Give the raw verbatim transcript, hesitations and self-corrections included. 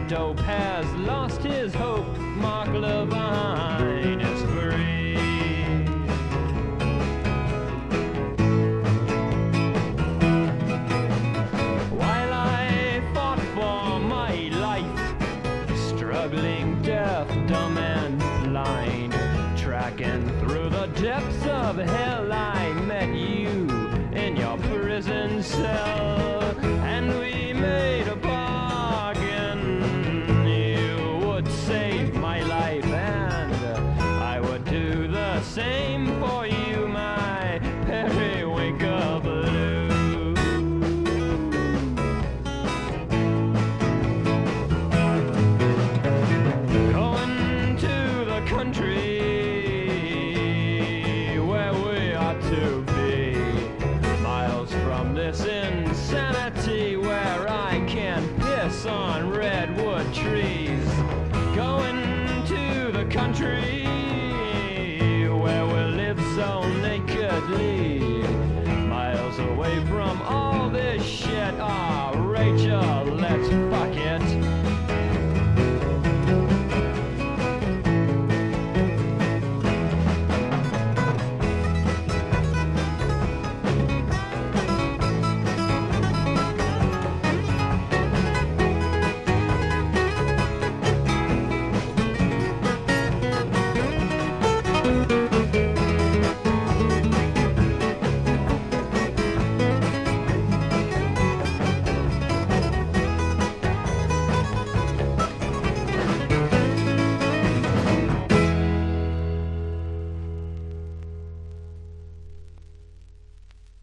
dope has lost his hope. Mark Levine is free. While I fought for my life, struggling, deaf, dumb, and blind, tracking through the depths of hell, I met you in your prison cell, and we made a bargain. You would save my life, and I would do the same for you, my periwinkle blue. Going to the country where we ought to be, miles from this insanity where I can piss on redwood trees. Going to the country where we live so nakedly, miles away from all this shit. Ah, Rachel, let's